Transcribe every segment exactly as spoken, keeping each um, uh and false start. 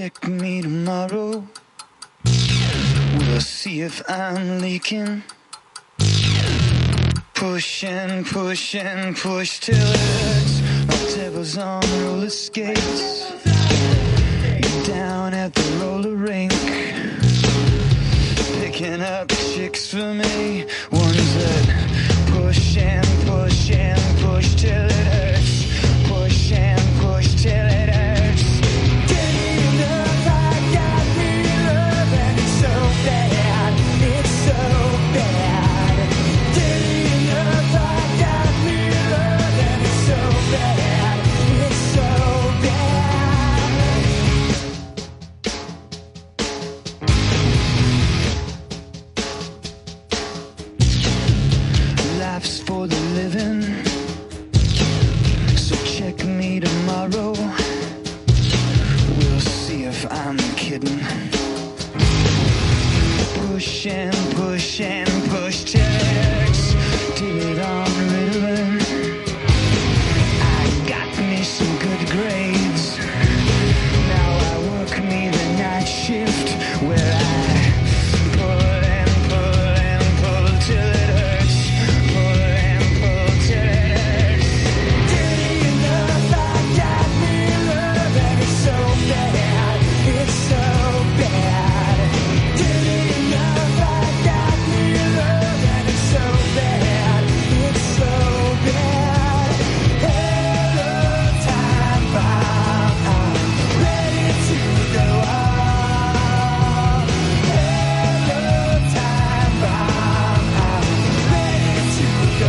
check me tomorrow. We'll see if I'm leaking. Push and push and push till it hurts. My devil's on roller skates. You're down at the roller rink, picking up chicks for me. Ones that push and push and push till it hurts. Push and push till it hurts. Getting enough, I got me love, and it's so bad, it's so bad. Getting enough, I got me love, and it's so bad, it's so bad. Life's for the living, so check me tomorrow. We'll see if I'm kidding. Push and push and push till it hurts. Did it on Ritalin. I got me some good grades. Now I work me the night shift where I pull and pull and pull till it hurts. Pull and pull till it hurts. Getting enough, I got me love, and it's so bad, it's so bad. Getting enough, I got me love, and it's so bad, it's so bad. Hello, time bomb, I'm ready to go off. Hello, time bomb, I'm ready to go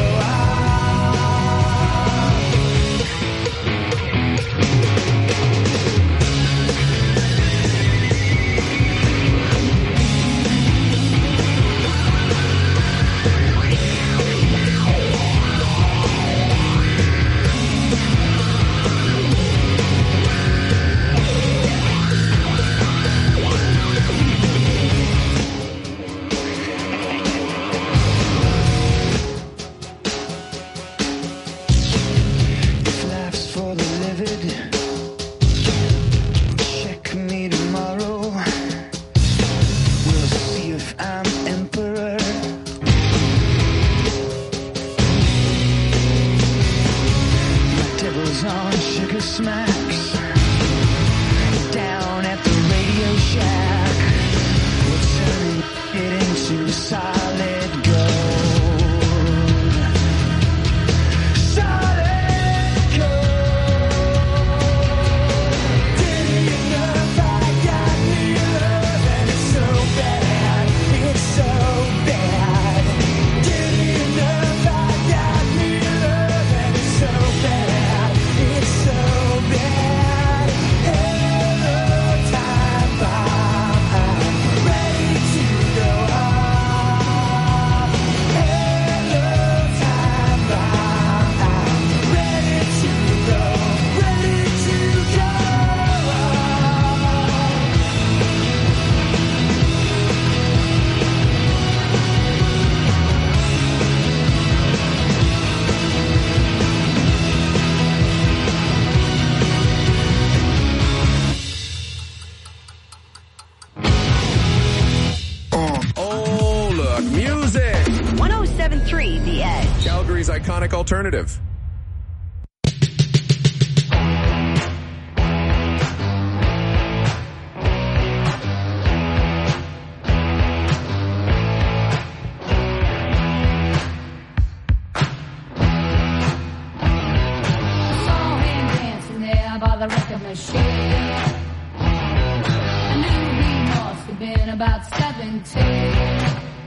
If life's for the livid, check me tomorrow. We'll see if I'm emperor. My devil's on sugar smacks. Down at the Radio Shack, we're turning it into solid gold. Solid gold. Getting enough, I got me love, and it's so bad, it's so bad. Getting enough, I got me love, and it's so bad, it's so bad. Hello, time bomb, I'm ready to go off. Hello, time bomb, I'm ready to go, ready to go off. Oh, look, music! one oh seven point three The Edge. Calgary's iconic alternative. Saw him dancing there by the record machine. I knew he must have been about seventeen.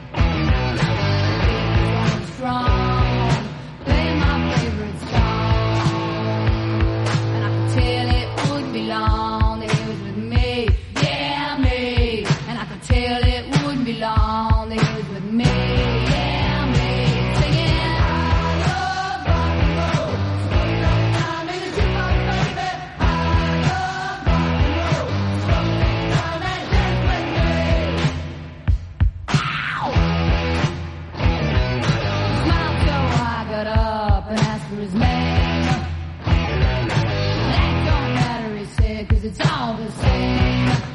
He was strong, playing my favorite song, and I could tell it wouldn't be long that he was with me, yeah me. And I could tell it wouldn't be long that he was with me, yeah me. Singing, I love rock and roll. Swing up time in the jukebox, baby. I love rock and roll. Swing down and dance with me. Ow! Smiled so I got up and asked for his name. That don't matter, he said, 'cause it's all the same.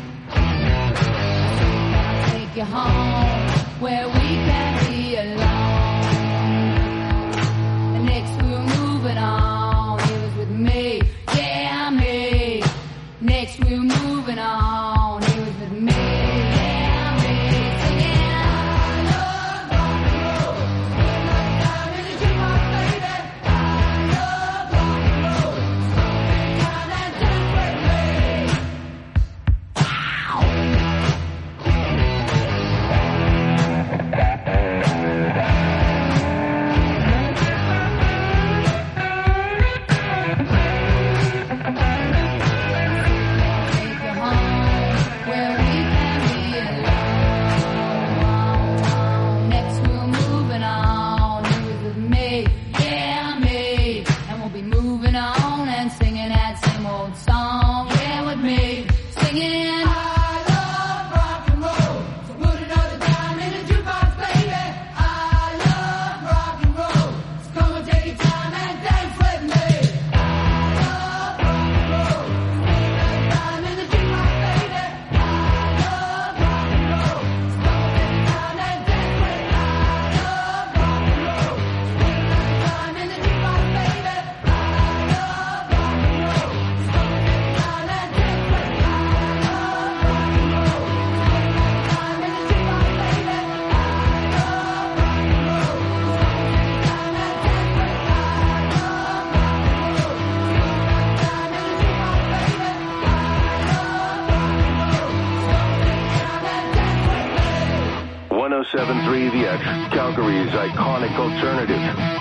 Iconic Alternative.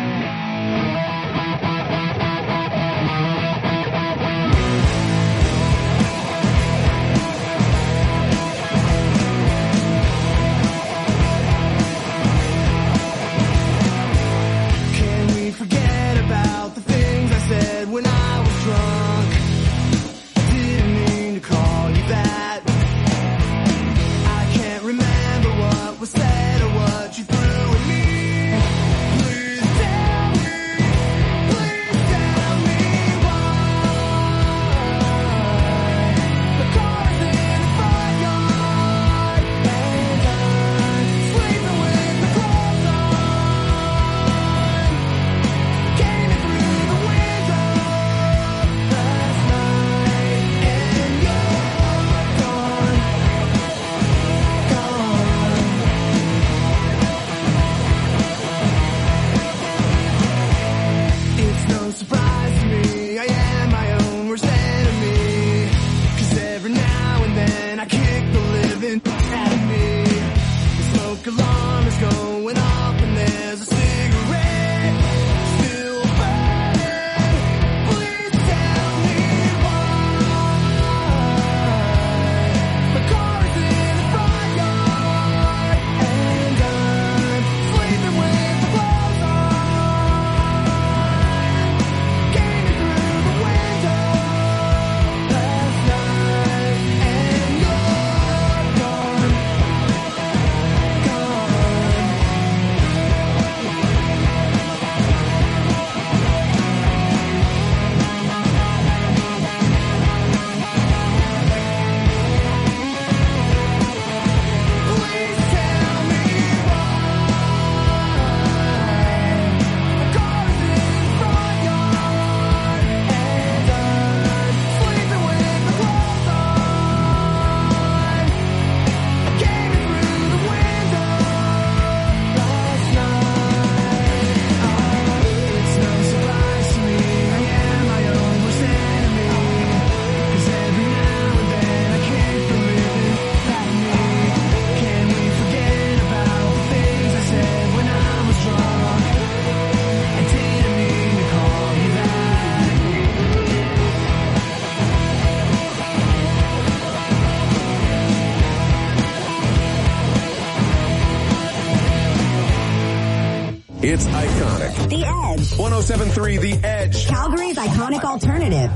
It's iconic. The Edge. one oh seven point three The Edge. Calgary's iconic alternative.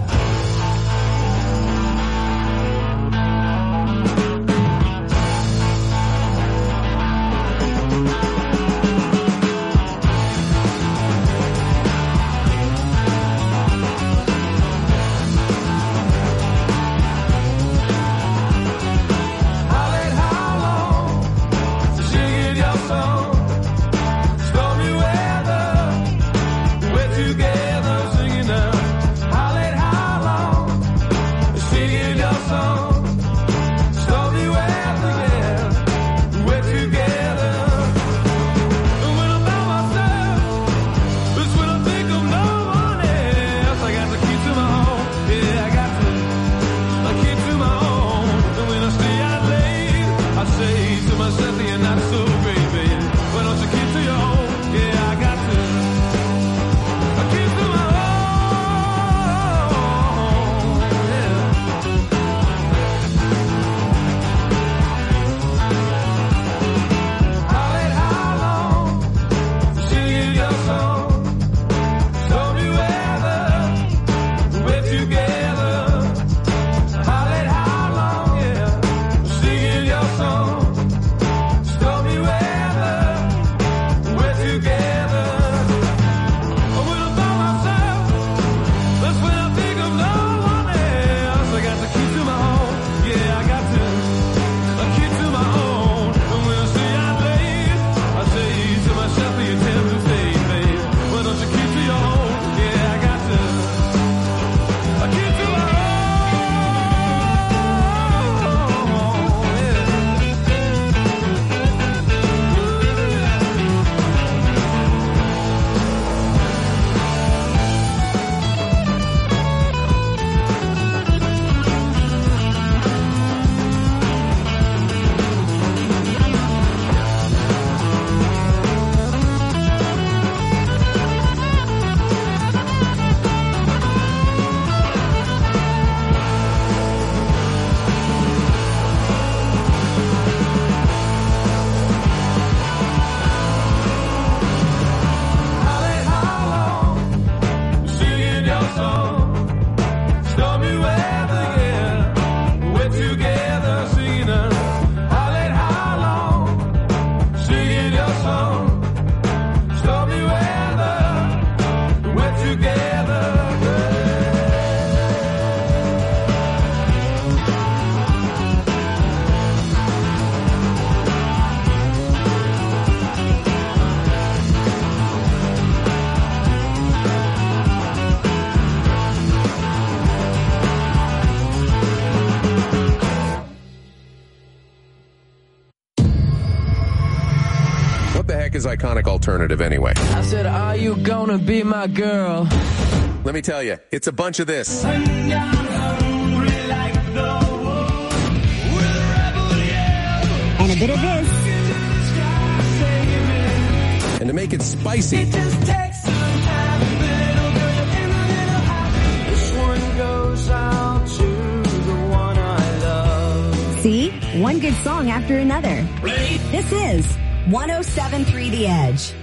Together singing now. How late, how long? iconic alternative anyway? I said, are you gonna be my girl? Let me tell you, it's a bunch of this. And And a bit of this. And to make it spicy, this one goes out to the one I love. See? One good song after another. This is one oh seven point three The Edge.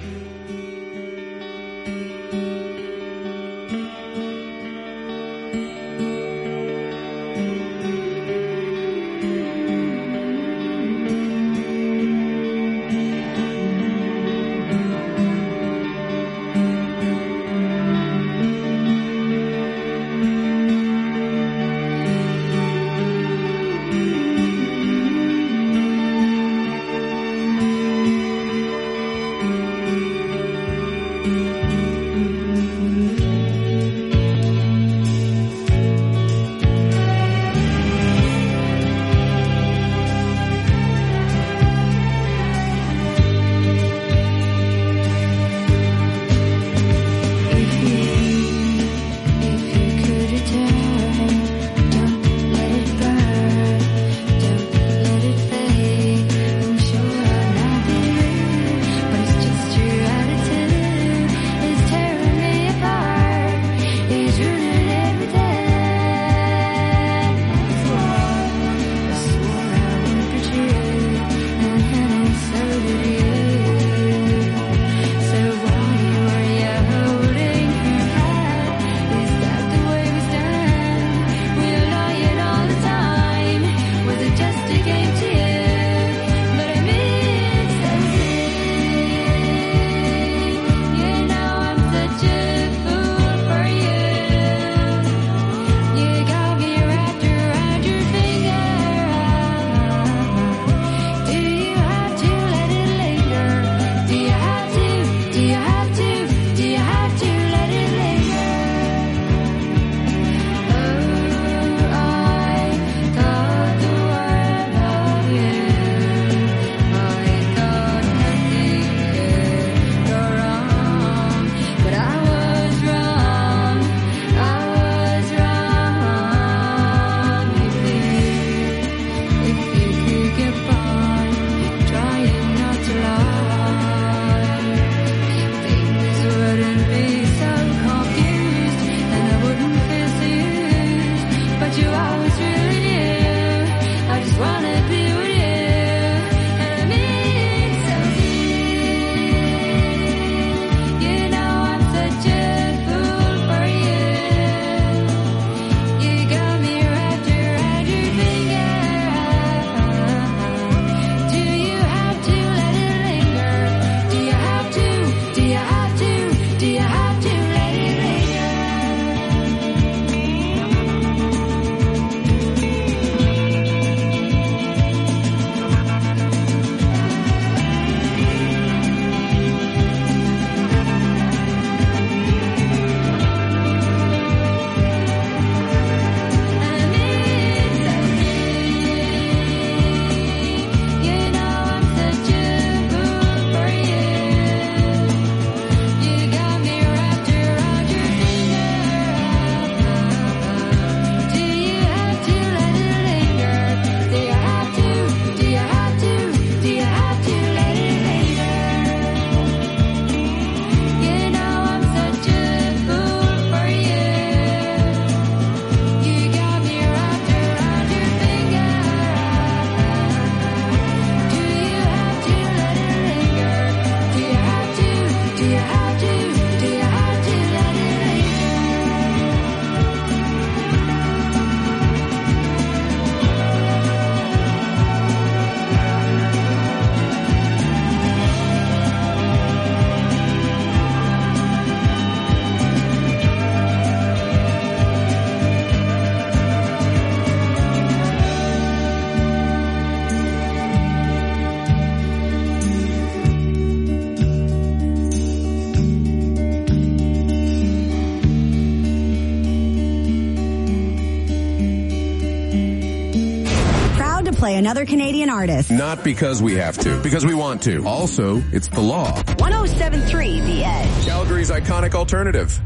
play another Canadian artist. Not because we have to, because we want to. Also, it's the law. one oh seven point three The Edge. Calgary's iconic alternative.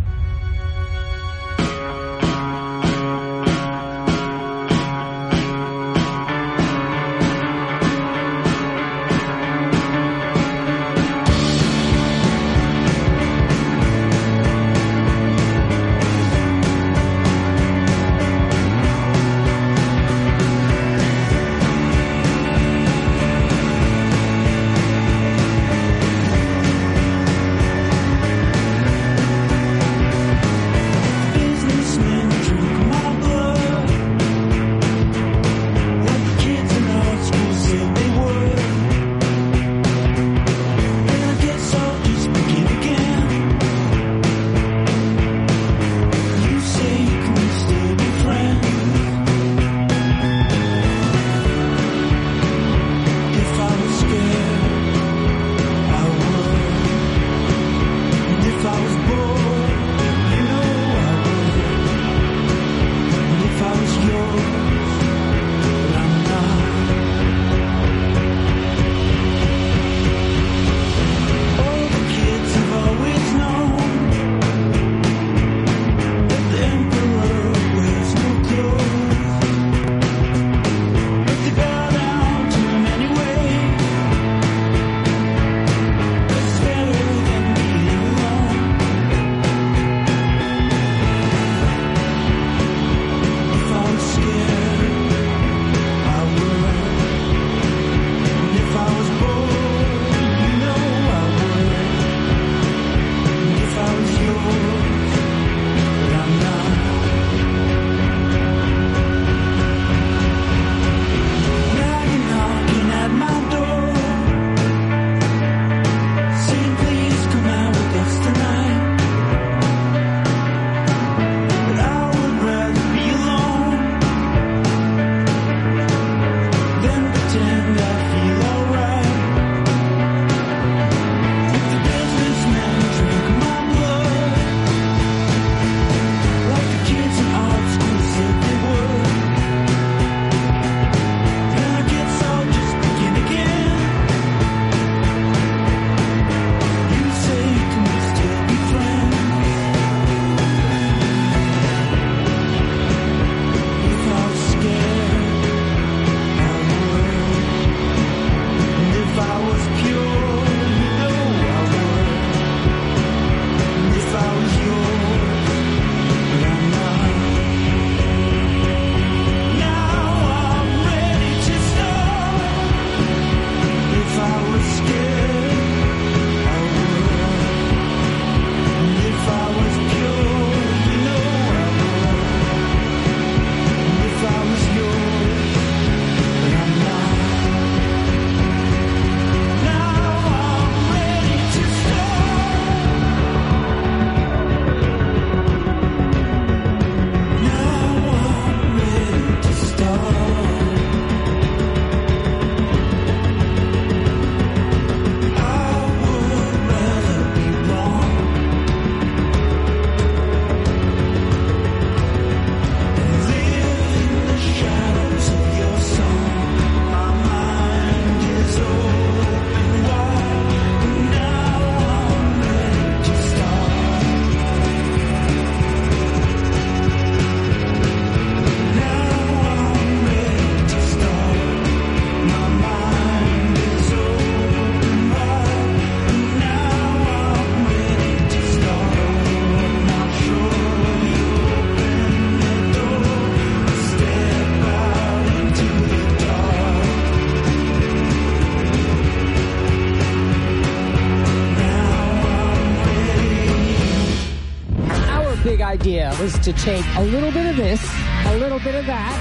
Idea was to take a little bit of this, a little bit of that,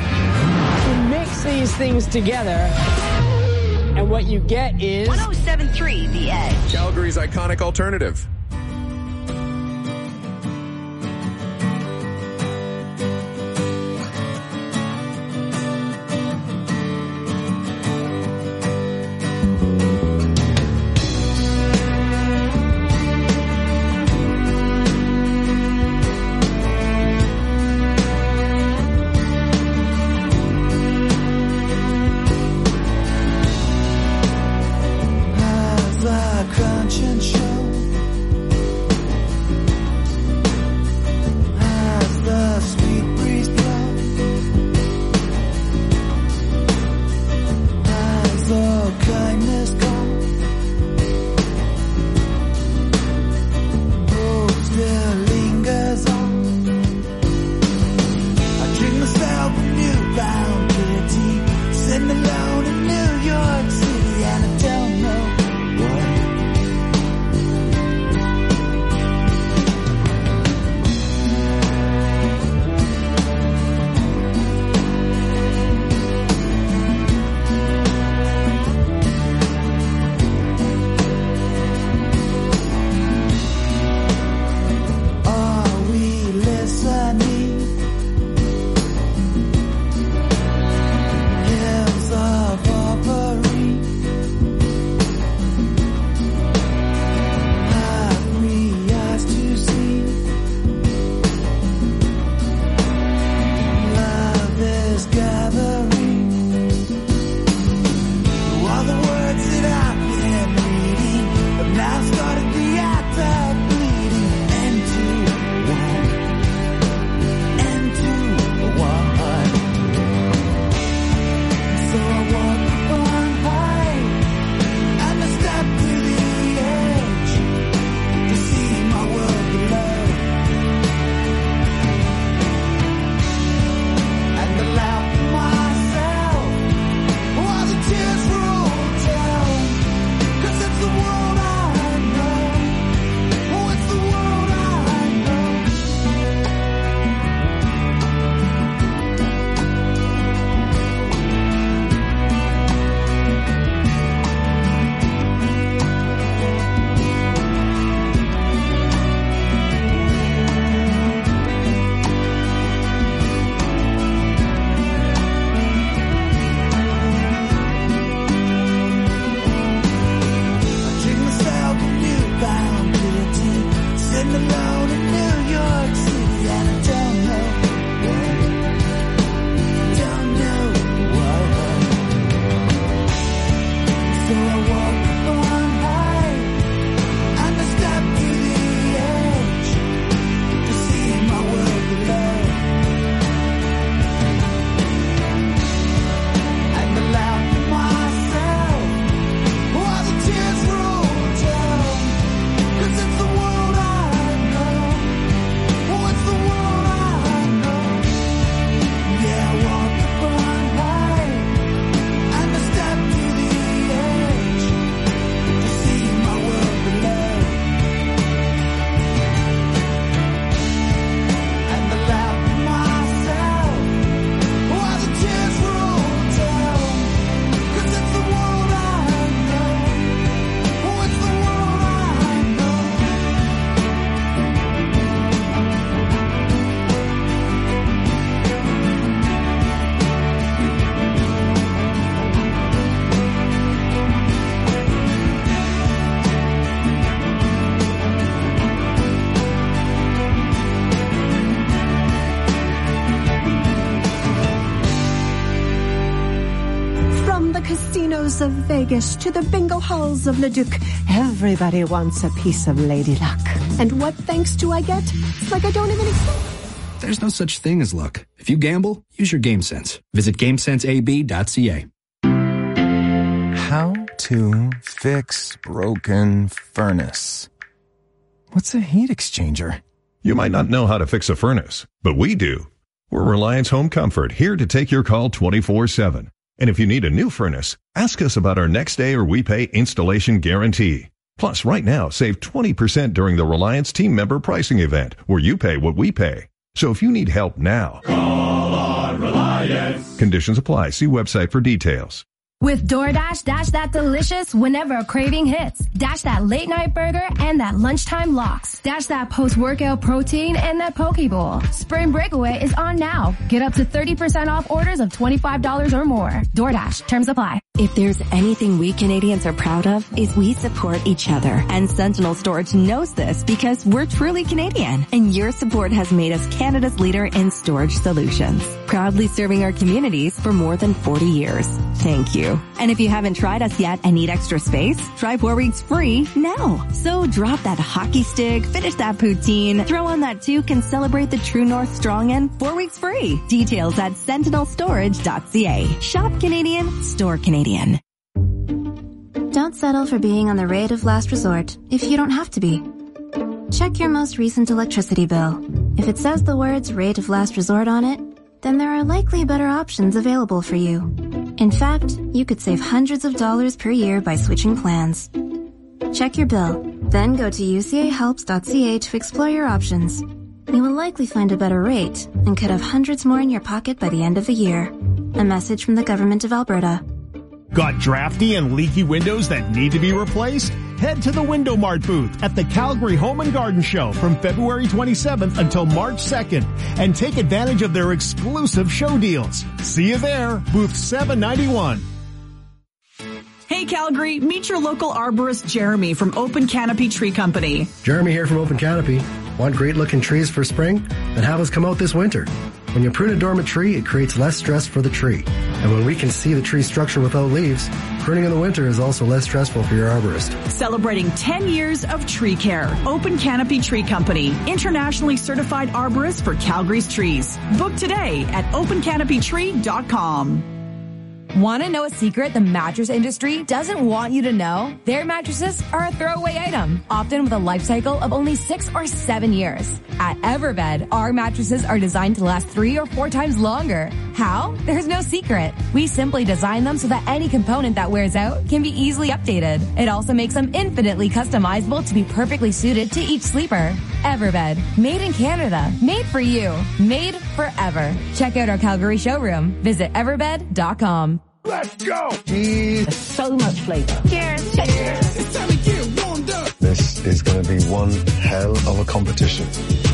and mix these things together, and what you get is one oh seven point three The Edge. Calgary's iconic alternative. casinos of Vegas to the bingo halls of Leduc, everybody wants a piece of Lady Luck. And what thanks do I get? It's like I don't even exist. There's no such thing as luck. If you gamble, use your game sense. Visit game sense a b dot c a. How to fix broken furnace. What's a heat exchanger? You might not know how to fix a furnace, but we do. We're Reliance Home Comfort, here to take your call twenty-four seven. And if you need a new furnace, ask us about our next day or we pay installation guarantee. Plus, right now, save twenty percent during the Reliance team member pricing event, where you pay what we pay. So if you need help now, call on Reliance. Conditions apply. See website for details. With DoorDash, dash that delicious whenever a craving hits. Dash that late night burger and that lunchtime lox. Dash that post-workout protein and that poke bowl. Spring Breakaway is on now. Get up to thirty percent off orders of twenty-five dollars or more. DoorDash. Terms apply. If there's anything we Canadians are proud of, is we support each other. And Sentinel Storage knows this because we're truly Canadian. And your support has made us Canada's leader in storage solutions. Proudly serving our communities for more than forty years. Thank you. And if you haven't tried us yet and need extra space, try four weeks free now. So drop that hockey stick, finish that poutine, throw on that toque, and celebrate the True North Strong in four weeks free. Details at sentinel storage dot c a. Shop Canadian, store Canadian. Don't settle for being on the rate of last resort if you don't have to be. Check your most recent electricity bill. If it says the words rate of last resort on it, then there are likely better options available for you. In fact, you could save hundreds of dollars per year by switching plans. Check your bill, then go to u c a helps dot c a to explore your options. You will likely find a better rate and could have hundreds more in your pocket by the end of the year. A message from the Government of Alberta. Got drafty and leaky windows that need to be replaced? Head to the Window Mart booth at the Calgary Home and Garden Show from February twenty-seventh until March second and take advantage of their exclusive show deals. See you there, booth seven ninety-one. Hey Calgary, meet your local arborist Jeremy from Open Canopy Tree Company. Jeremy here from Open Canopy. Want great looking trees for spring? Then have us come out this winter. When you prune a dormant tree, it creates less stress for the tree. And when we can see the tree structure without leaves, pruning in the winter is also less stressful for your arborist. Celebrating ten years of tree care. Open Canopy Tree Company, internationally certified arborist for Calgary's trees. Book today at open canopy tree dot com. Want to know a secret the mattress industry doesn't want you to know? Their mattresses are a throwaway item, often with a life cycle of only six or seven years. At Everbed, our mattresses are designed to last three or four times longer. How? There's no secret. We simply design them so that any component that wears out can be easily updated. It also makes them infinitely customizable to be perfectly suited to each sleeper. Everbed, made in Canada, made for you, made forever. Check out our Calgary showroom. Visit everbed dot com. Let's go! Cheese. So much flavor. Cheers. Cheers. It's time to get warmed up. This is going to be one hell of a competition.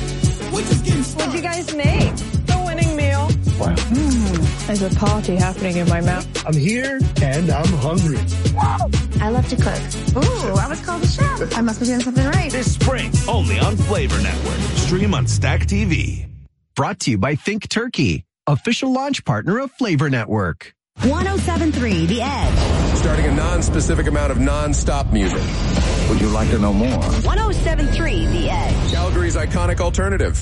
What'd you guys make? The winning meal. Wow. Mm, there's a party happening in my mouth. I'm here and I'm hungry. Wow. I love to cook. Ooh, I was called a chef. I must be doing something right. This spring, only on Flavor Network. Stream on Stack T V. Brought to you by Think Turkey, official launch partner of Flavor Network. one oh seven point three The Edge. Starting a non-specific amount of non-stop music. Would you like to know more? one oh seven point three The Edge. Calgary's iconic alternative.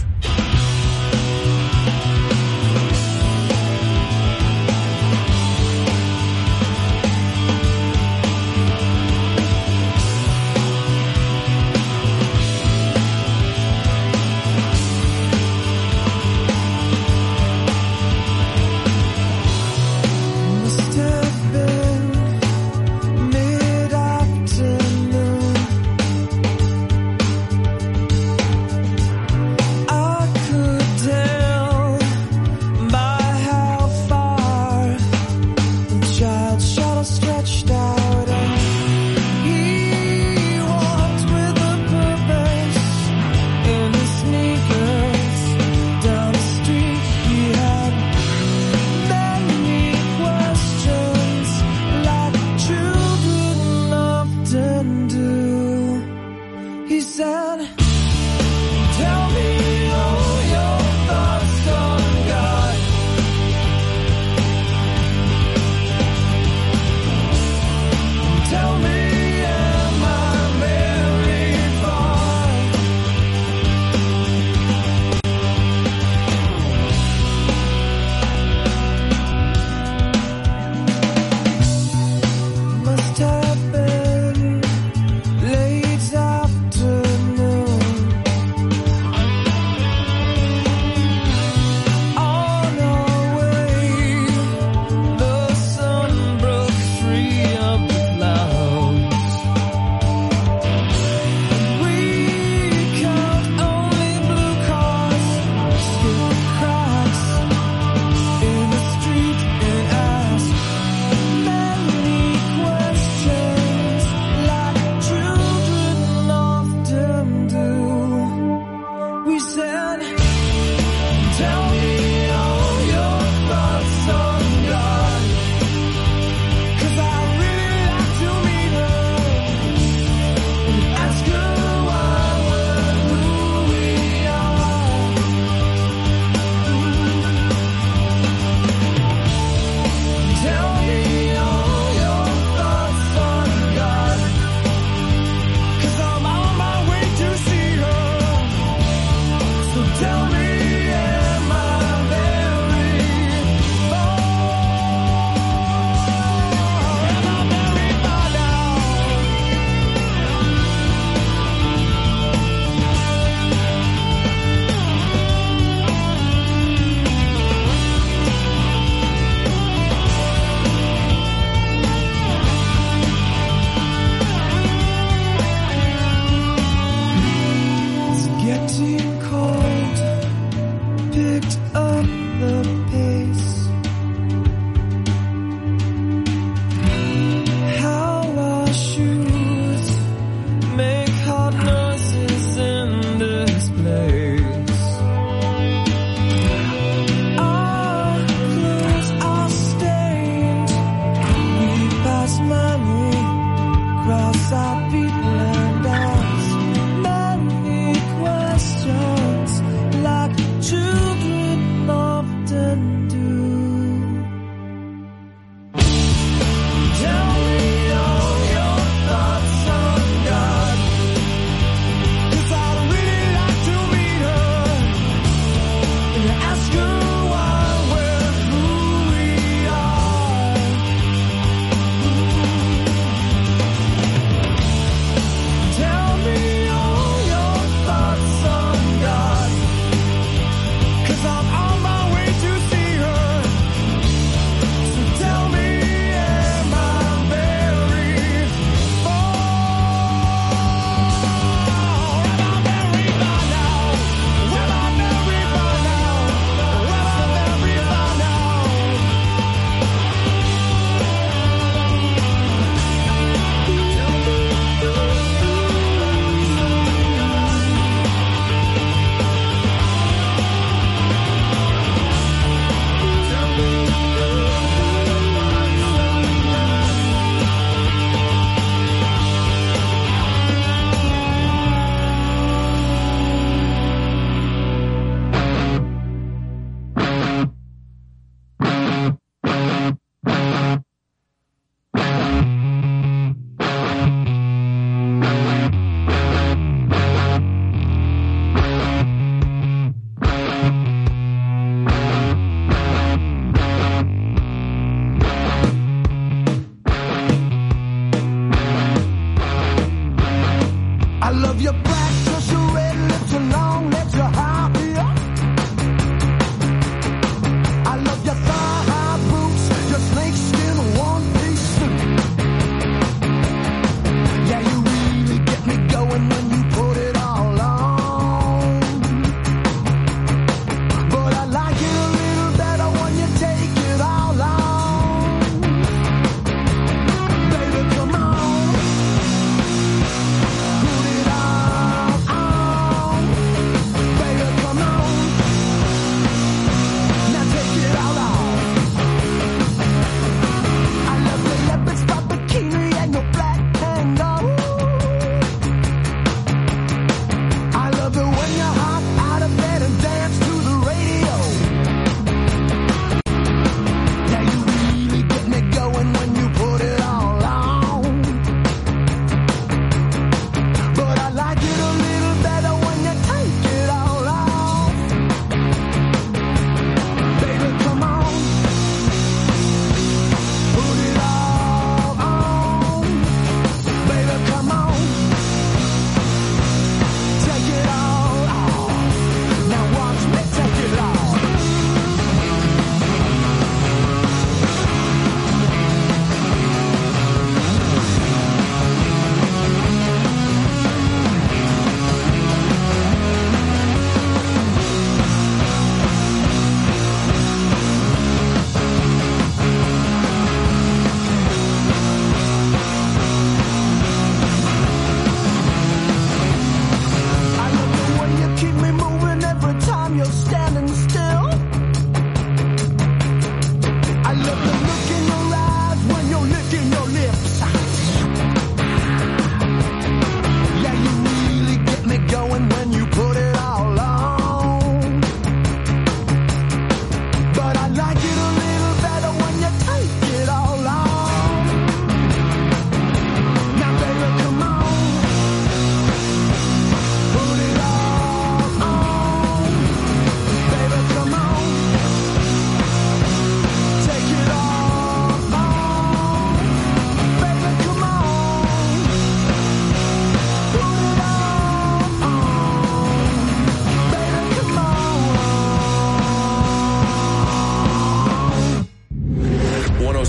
I we said, tell me all your thoughts on God, 'cause I really like to meet her and ask her why we're who we are. Tell me all your thoughts on God, 'cause I'm on my way to see her.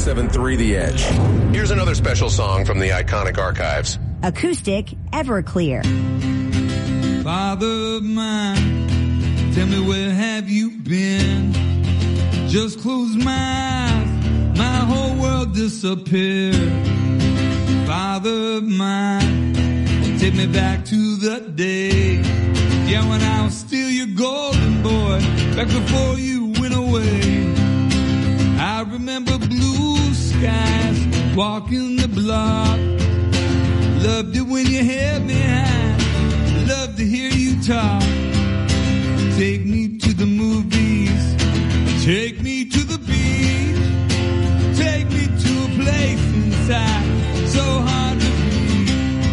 seven point three The Edge. Here's another special song from the iconic archives. Acoustic Everclear. Father of mine, tell me where have you been? Just close my eyes, my whole world disappeared. Father of mine, take me back to the day, yeah, when I was still your golden boy, back before you went away. I remember blue skies, walking the block. Loved it when you held me high, loved to hear you talk. Take me to the movies, take me to the beach, take me to a place inside, so hard to reach.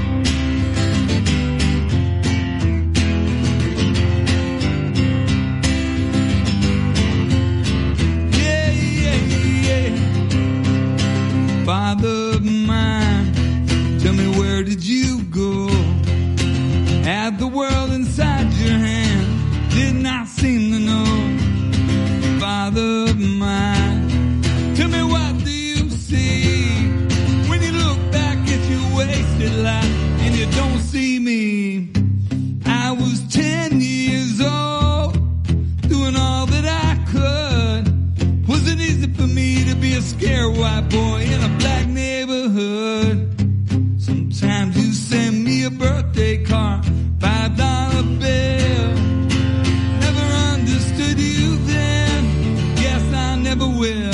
Yeah, yeah, yeah. Father of mine, tell me where did you go? Had the world inside your hand, did not seem to know. Father of mine, tell me what do you see when you look back at your wasted life and you don't see me? I was ten years old, doing all that I could. Was it easy for me to be a scared white boy in a black neighborhood? Sometimes you send me a birthday card, five dollar bill. Never understood you then, guess I never will.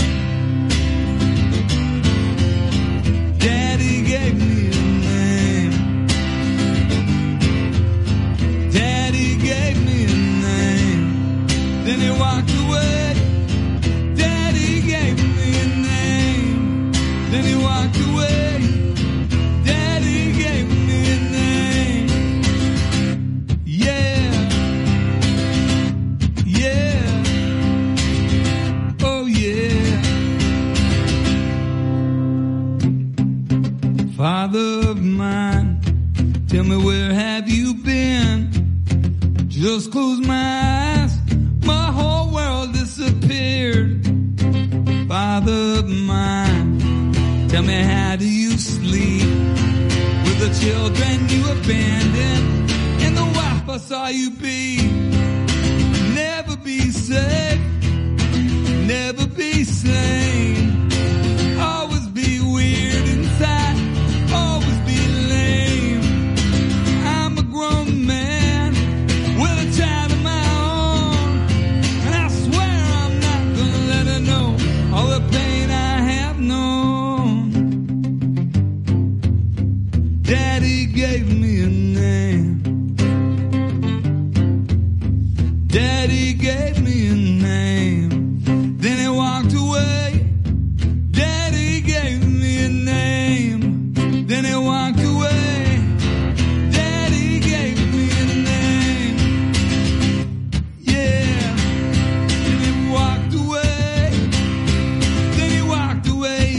Daddy gave me a name. Daddy gave me a name. Then he walked away. Daddy gave me a name. Then he walked away. Father of mine, tell me where have you been? Just close my eyes, my whole world disappeared. Father of mine, tell me how do you sleep with the children you abandoned and the wife I saw you be? Never be safe, never be sane, always be weird inside. Always be lame. I'm a grown man with a child of my own, and I swear I'm not gonna let her know all the pain I have known. Daddy gave me a name. Daddy gave me a name. Then he walked away. Daddy gave me a name. Then he walked away. Daddy gave me a name. Yeah. Then he walked away. Then he walked away,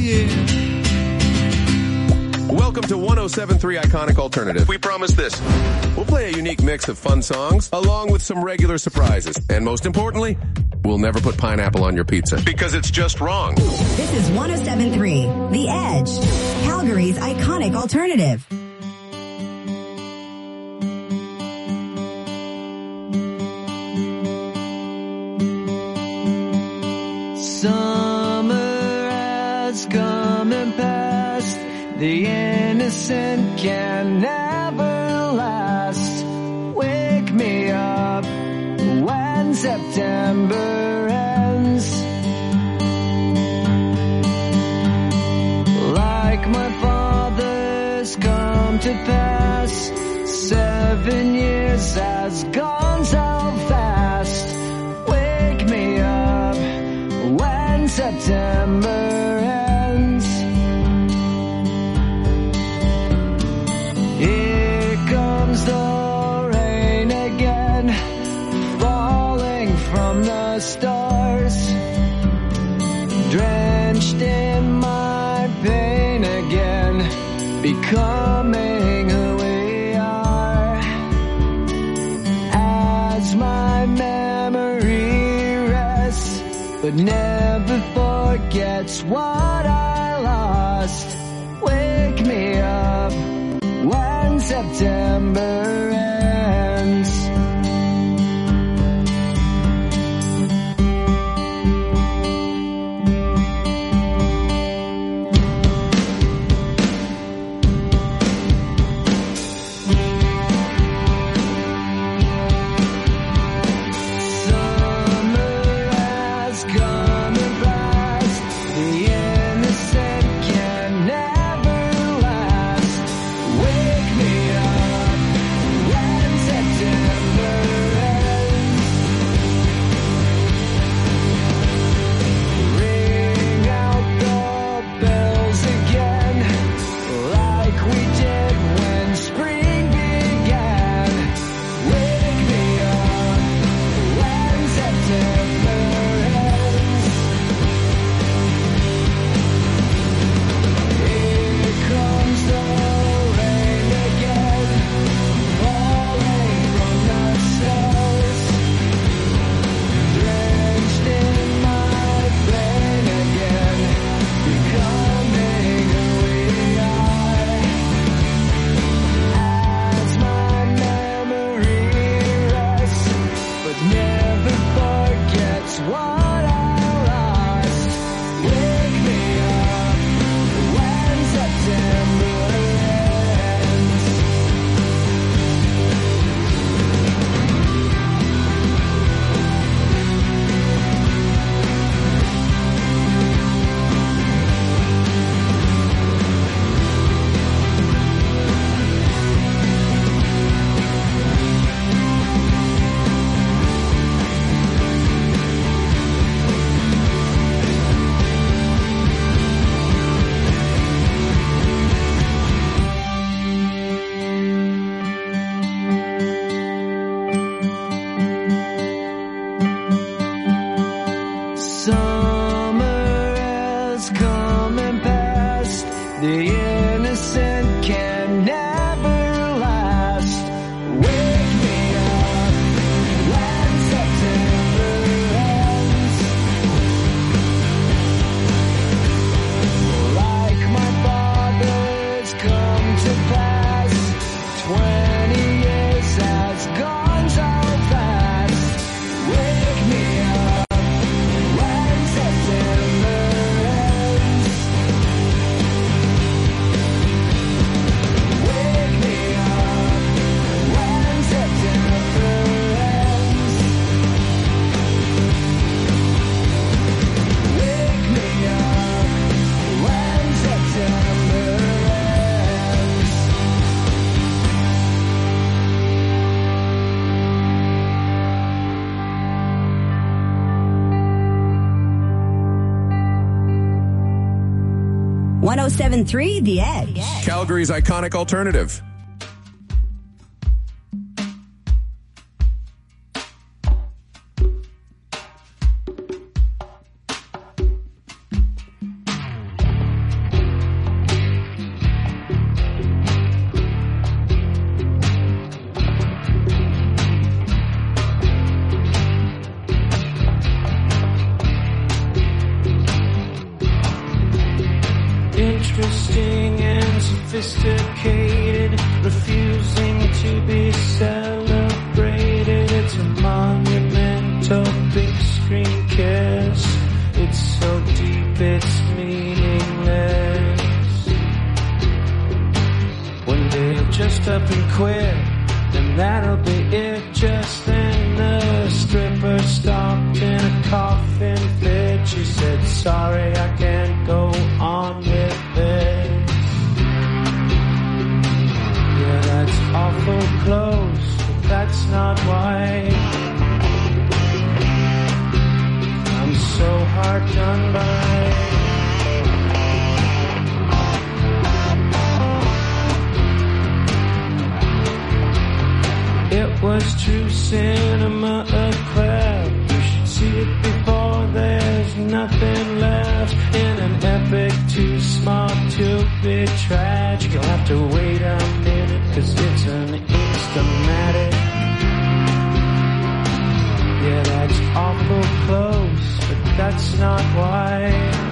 yeah. Welcome to one oh seven point three Iconic Alternative. We promise this. We'll play a unique mix of fun songs along with some regular surprises. And most importantly, we'll never put pineapple on your pizza because it's just wrong. This is one oh seven point three The Edge, Calgary's iconic alternative. Summer has come and passed. The innocent can never last. Wake me up when September ends. Like my father's come to pass, seven years has gone so fast. Wake me up when September ends. Here comes the rain again, falling from the stars, drenched in my pain again, becoming who we are. As my memory rests, but never for forgets what I lost. Wake me up when September ends. one oh seven point three The Edge. Calgary's iconic alternative. Interesting and sophisticated, refusing to be celebrated. It's a monumental big screen kiss. It's so deep, it's meaningless. One day he'll just up and quit, and that'll be it. Just then the stripper stopped in a coffin fit. She said, sorry, I can't go on with this. Yeah, that's awful close, but that's not why I'm so hard done by. It was true cinema, a crowd. You should see it before there's nothing left. In an epic too smart to be tragic. You'll have to wait a minute, cause it's an instamatic. Yeah, that's awful close, but that's not why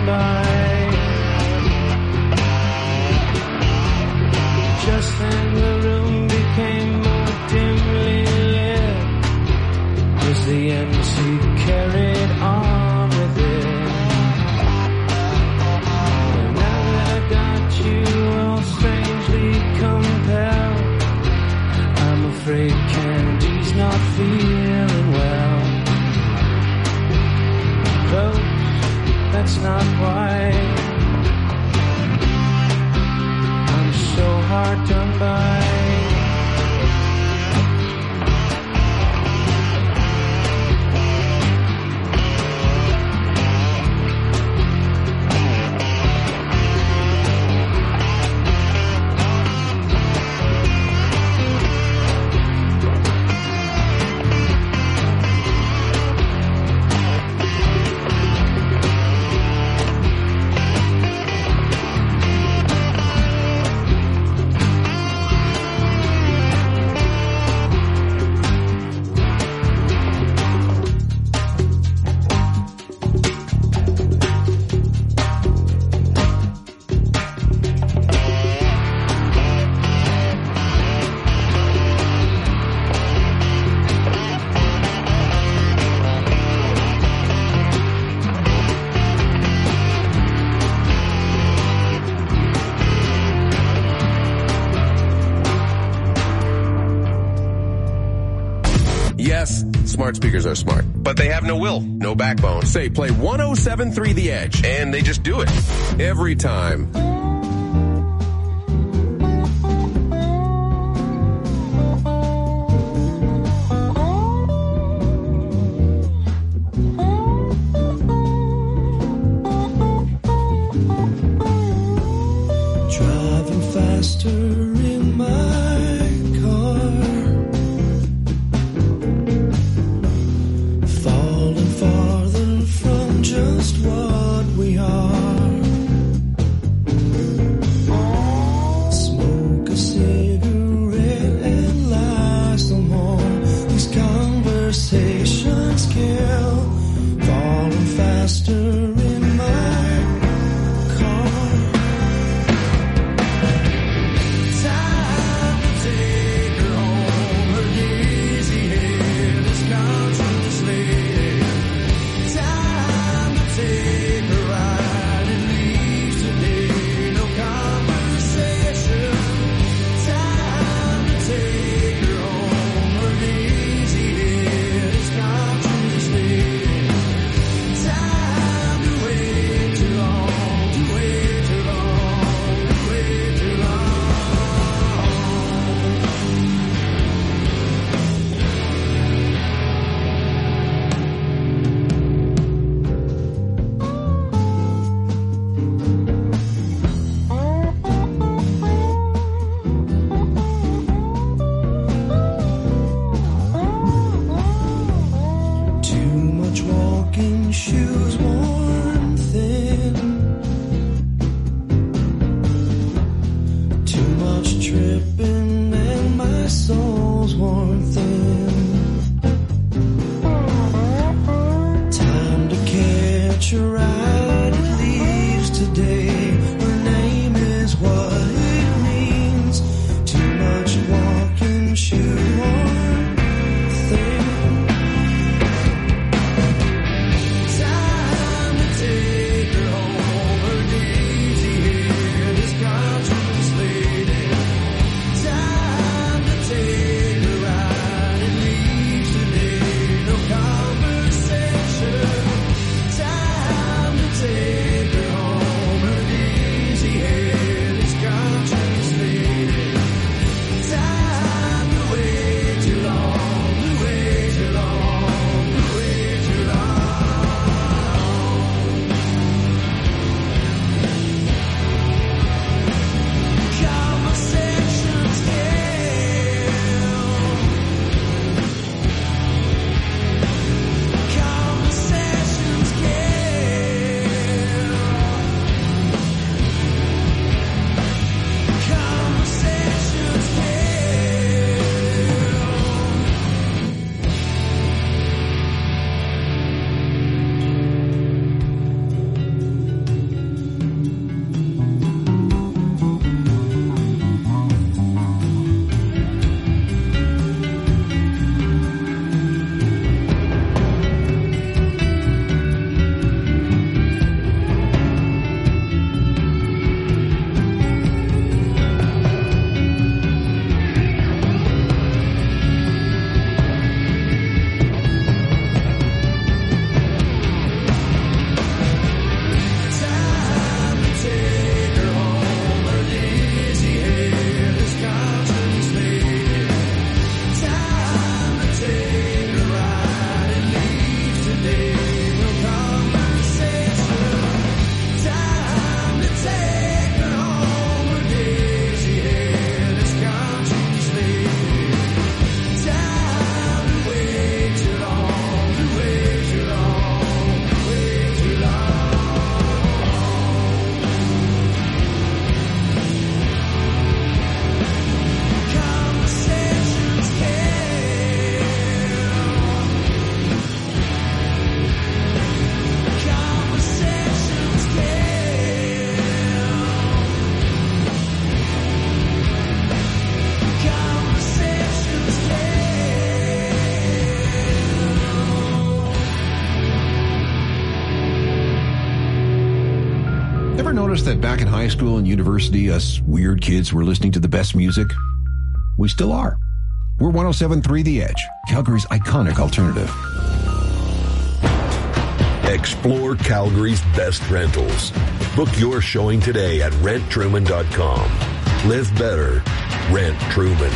by. Just then the room became more dimly lit as the M C carried on with it. And now that I got you all strangely compelled, I'm afraid Candy's not feeling well. Close, that's not why I'm so hard done by. Yes, smart speakers are smart, but they have no will, no backbone. Say, play one oh seven point three The Edge, and they just do it. Every time. Driving faster in my car, falling farther from just what we are. notice that back in high school and university, us weird kids were listening to the best music? We still are. We're one oh seven point three The Edge, Calgary's iconic alternative. Explore Calgary's best rentals. Book your showing today at rent truman dot com. Live better. Rent Truman.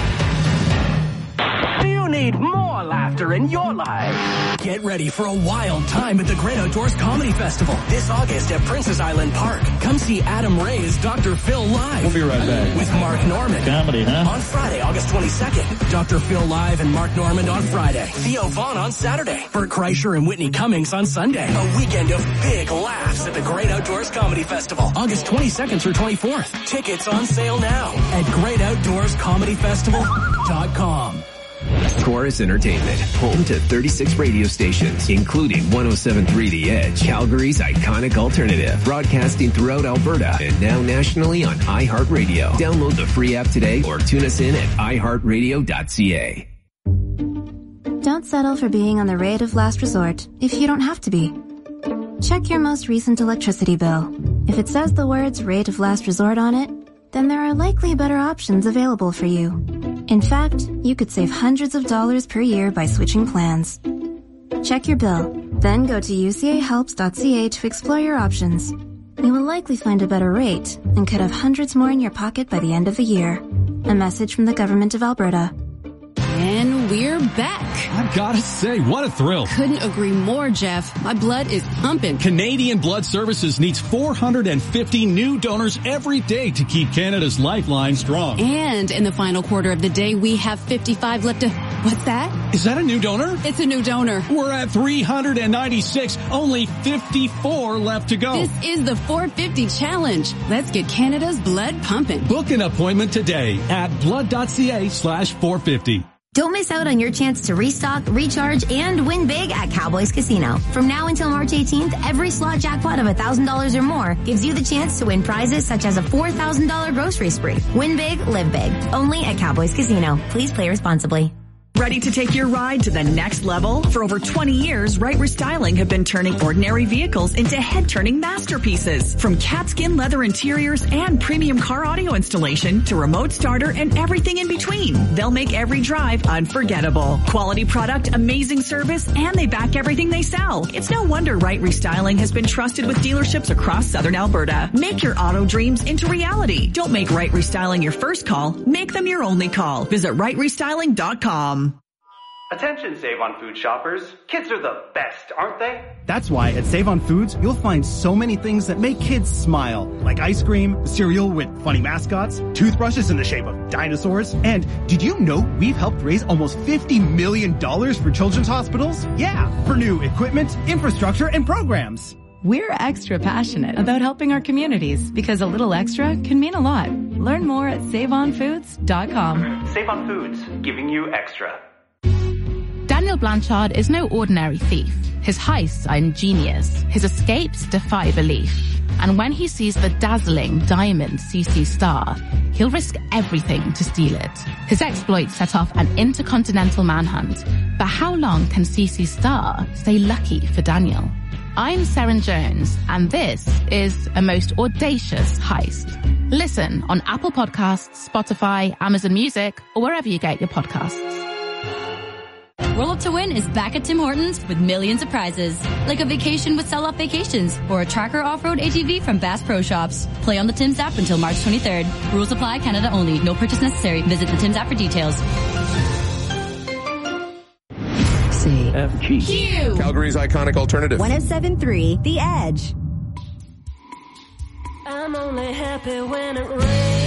Do you need more laughter in your life? Get ready for a wild time at the Great Outdoors Comedy Festival this August at Princess Island Park. Come see Adam Ray's Doctor Phil live. We'll be right back. With Mark Norman. Comedy, huh? On Friday, August twenty-second. Doctor Phil live and Mark Norman on Friday. Theo Vaughn on Saturday. Bert Kreischer and Whitney Cummings on Sunday. A weekend of big laughs at the Great Outdoors Comedy Festival. August twenty-second through twenty-fourth. Tickets on sale now at great outdoors comedy festival dot com. Chorus Entertainment, home to thirty-six radio stations, including one oh seven point three The Edge, Calgary's iconic alternative, broadcasting throughout Alberta and now nationally on iHeartRadio. Download the free app today or tune us in at i heart radio dot c a. Don't settle for being on the rate of last resort if you don't have to be. Check your most recent electricity bill. If it says the words rate of last resort on it, then there are likely better options available for you. In fact, you could save hundreds of dollars per year by switching plans. Check your bill, then go to u c a helps dot c a to explore your options. You will likely find a better rate and could have hundreds more in your pocket by the end of the year. A message from the Government of Alberta. And we're back. I've got to say, what a thrill. Couldn't agree more, Jeff. My blood is pumping. Canadian Blood Services needs four hundred fifty new donors every day to keep Canada's lifeline strong. And in the final quarter of the day, we have fifty-five left to... What's that? Is that a new donor? It's a new donor. We're at three hundred ninety-six, only fifty-four left to go. This is the four fifty challenge. Let's get Canada's blood pumping. Book an appointment today at blood dot c a slash four fifty. Don't miss out on your chance to restock, recharge, and win big at Cowboys Casino. From now until March eighteenth, every slot jackpot of one thousand dollars or more gives you the chance to win prizes such as a four thousand dollars grocery spree. Win big, live big. Only at Cowboys Casino. Please play responsibly. Ready to take your ride to the next level? For over twenty years, Right Restyling have been turning ordinary vehicles into head-turning masterpieces. From catskin leather interiors and premium car audio installation to remote starter and everything in between, they'll make every drive unforgettable. Quality product, amazing service, and they back everything they sell. It's no wonder Right Restyling has been trusted with dealerships across southern Alberta. Make your auto dreams into reality. Don't make Right Restyling your first call. Make them your only call. Visit right restyling dot com. Attention Save On Food shoppers. Kids are the best, aren't they? That's why at Save On Foods, you'll find so many things that make kids smile. Like ice cream, cereal with funny mascots, toothbrushes in the shape of dinosaurs. And did you know we've helped raise almost fifty million dollars for children's hospitals? Yeah, for new equipment, infrastructure, and programs. We're extra passionate about helping our communities because a little extra can mean a lot. Learn more at save on foods dot com. Save On Foods, giving you extra. Daniel Blanchard is no ordinary thief. His heists are ingenious. His escapes defy belief. And when he sees the dazzling diamond C C Star, he'll risk everything to steal it. His exploits set off an intercontinental manhunt. But how long can C C Star stay lucky for Daniel? I'm Seren Jones, and this is a most audacious heist. Listen on Apple Podcasts, Spotify, Amazon Music, or wherever you get your podcasts. Roll Up to Win is back at Tim Hortons with millions of prizes, like a vacation with Sell Off Vacations or a Tracker Off-Road A T V from Bass Pro Shops. Play on the Tim's app until March twenty-third. Rules apply, Canada only. No purchase necessary. Visit the Tim's app for details. C F G Q Calgary's iconic alternative. one oh seven point three The Edge. I'm only happy when it rains.